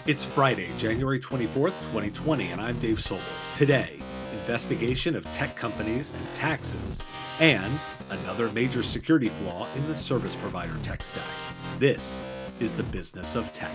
It's Friday, January 24th, 2020, and I'm Dave Sobel. Today, investigation of tech companies and taxes, and another major security flaw in the service provider tech stack. This is the business of tech.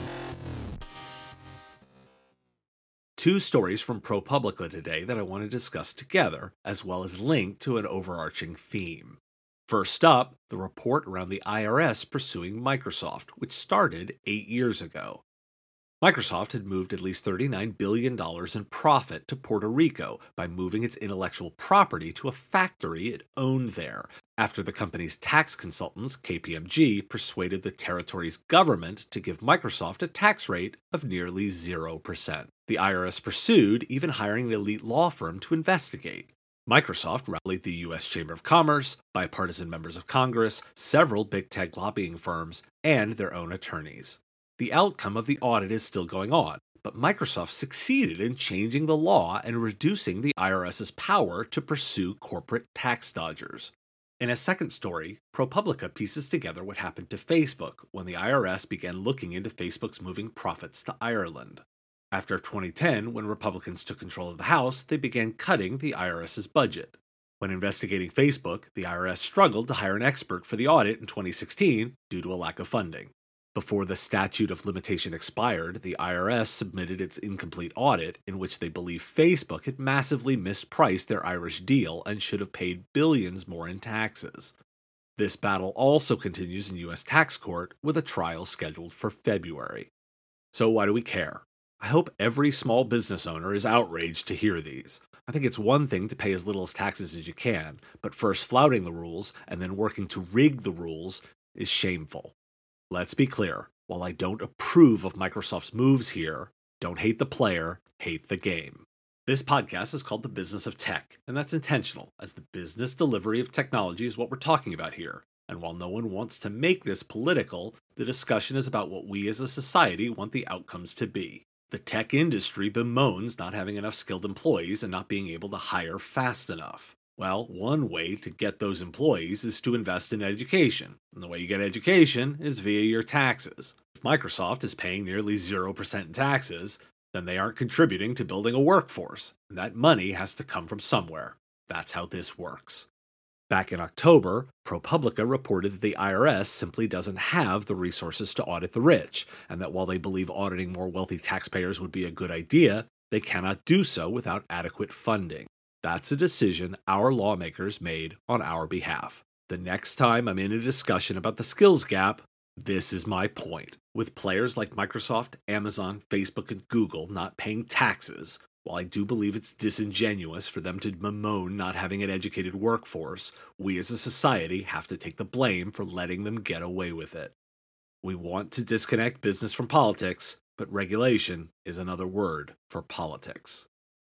Two stories from ProPublica today that I want to discuss together, as well as link to an overarching theme. First up, the report around the IRS pursuing Microsoft, which started 8 years ago. Microsoft had moved at least $39 billion in profit to Puerto Rico by moving its intellectual property to a factory it owned there, after the company's tax consultants, KPMG, persuaded the territory's government to give Microsoft a tax rate of nearly 0%. The IRS pursued, even hiring an elite law firm to investigate. Microsoft rallied the U.S. Chamber of Commerce, bipartisan members of Congress, several big tech lobbying firms, and their own attorneys. The outcome of the audit is still going on, but Microsoft succeeded in changing the law and reducing the IRS's power to pursue corporate tax dodgers. In a second story, ProPublica pieces together what happened to Facebook when the IRS began looking into Facebook's moving profits to Ireland. After 2010, when Republicans took control of the House, they began cutting the IRS's budget. When investigating Facebook, the IRS struggled to hire an expert for the audit in 2016 due to a lack of funding. Before the statute of limitation expired, the IRS submitted its incomplete audit in which they believe Facebook had massively mispriced their Irish deal and should have paid billions more in taxes. This battle also continues in U.S. tax court with a trial scheduled for February. So why do we care? I hope every small business owner is outraged to hear these. I think it's one thing to pay as little as taxes as you can, but first flouting the rules and then working to rig the rules is shameful. Let's be clear, while I don't approve of Microsoft's moves here, don't hate the player, hate the game. This podcast is called The Business of Tech, and that's intentional, as the business delivery of technology is what we're talking about here. And while no one wants to make this political, the discussion is about what we as a society want the outcomes to be. The tech industry bemoans not having enough skilled employees and not being able to hire fast enough. Well, one way to get those employees is to invest in education, and the way you get education is via your taxes. If Microsoft is paying nearly 0% in taxes, then they aren't contributing to building a workforce, and that money has to come from somewhere. That's how this works. Back in October, ProPublica reported that the IRS simply doesn't have the resources to audit the rich, and that while they believe auditing more wealthy taxpayers would be a good idea, they cannot do so without adequate funding. That's a decision our lawmakers made on our behalf. The next time I'm in a discussion about the skills gap, this is my point. With players like Microsoft, Amazon, Facebook, and Google not paying taxes, while I do believe it's disingenuous for them to bemoan not having an educated workforce, we as a society have to take the blame for letting them get away with it. We want to disconnect business from politics, but regulation is another word for politics.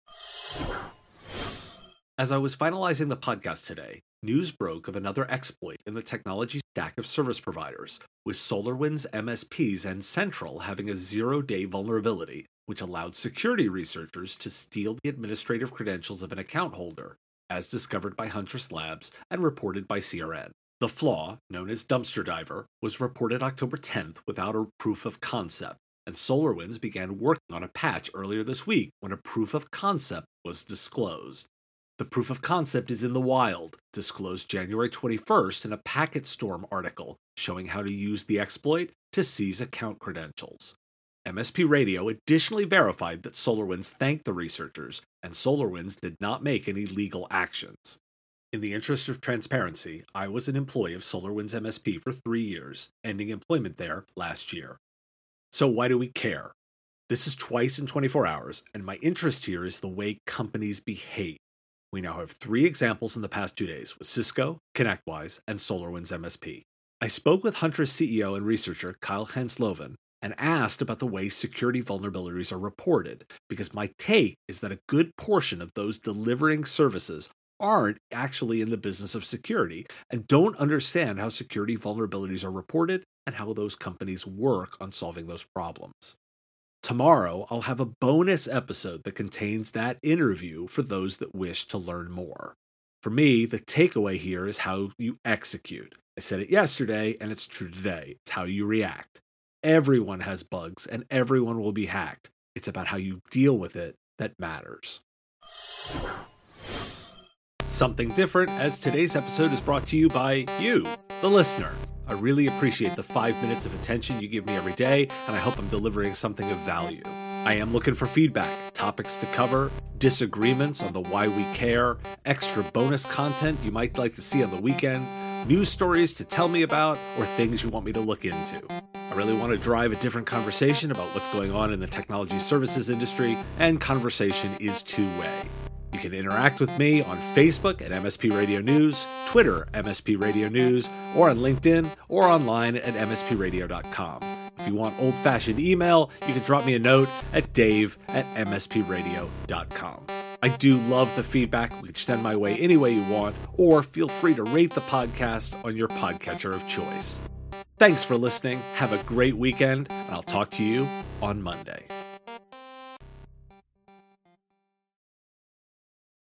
As I was finalizing the podcast today, news broke of another exploit in the technology stack of service providers, with SolarWinds MSPs and Central having a zero-day vulnerability, which allowed security researchers to steal the administrative credentials of an account holder, as discovered by Huntress Labs and reported by CRN. The flaw, known as Dumpster Diver, was reported October 10th without a proof of concept, and SolarWinds began working on a patch earlier this week when a proof of concept was disclosed. The proof of concept is in the wild, disclosed January 21st in a PacketStorm article showing how to use the exploit to seize account credentials. MSP Radio additionally verified that SolarWinds thanked the researchers, and SolarWinds did not make any legal actions. In the interest of transparency, I was an employee of SolarWinds MSP for 3 years, ending employment there last year. So why do we care? This is twice in 24 hours, and my interest here is the way companies behave. We now have 3 examples in the past 2 days with Cisco, ConnectWise, and SolarWinds MSP. I spoke with Huntress CEO and researcher Kyle Hensloven and asked about the way security vulnerabilities are reported, because my take is that a good portion of those delivering services aren't actually in the business of security and don't understand how security vulnerabilities are reported and how those companies work on solving those problems. Tomorrow, I'll have a bonus episode that contains that interview for those that wish to learn more. For me, the takeaway here is how you execute. I said it yesterday, and it's true today. It's how you react. Everyone has bugs and everyone will be hacked. It's about how you deal with it that matters. Something different, as today's episode is brought to you by you, the listener. I really appreciate the 5 minutes of attention you give me every day, and I hope I'm delivering something of value. I am looking for feedback, topics to cover, disagreements on the why we care, extra bonus content you might like to see on the weekend, news stories to tell me about, or things you want me to look into. I really want to drive a different conversation about what's going on in the technology services industry, and conversation is two-way. You can interact with me on Facebook at MSP Radio News, Twitter MSP Radio News, or on LinkedIn or online at mspradio.com. If you want old-fashioned email, you can drop me a note at dave@mspradio.com. I do love the feedback, which send my way any way you want, or feel free to rate the podcast on your podcatcher of choice. Thanks for listening, have a great weekend, and I'll talk to you on Monday.